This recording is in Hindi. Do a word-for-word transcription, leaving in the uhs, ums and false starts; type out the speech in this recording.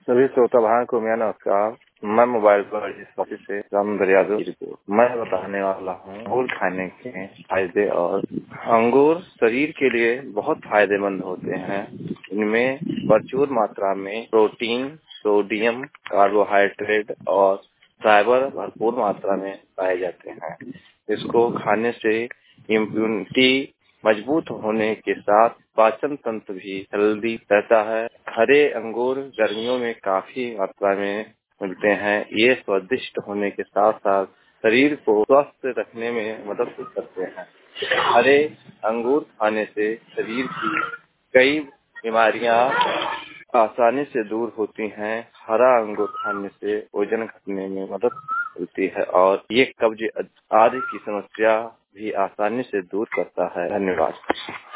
सभी श्रोता भाइयों को मेरा नमस्कार। मैं मोबाइल पर इस ऑफिस से राम यादव की रिपोर्ट मैं बताने वाला हूँ अंगूर खाने के फायदे। और अंगूर शरीर के लिए बहुत फायदेमंद होते हैं। इनमें प्रचुर मात्रा में प्रोटीन, सोडियम, कार्बोहाइड्रेट और फाइबर भरपूर मात्रा में पाए जाते हैं। इसको खाने से इम्यूनिटी मजबूत होने के साथ पाचन तंत्र भी हेल्दी रहता है। हरे अंगूर गर्मियों में काफी मात्रा में मिलते हैं। ये स्वादिष्ट होने के साथ साथ शरीर को स्वस्थ रखने में मदद करते हैं। हरे अंगूर खाने से शरीर की कई बीमारियां आसानी से दूर होती हैं। हरा अंगूर खाने से वजन घटने में मदद मिलती है और ये कब्ज आदि की समस्या भी आसानी से दूर करता है। धन्यवाद।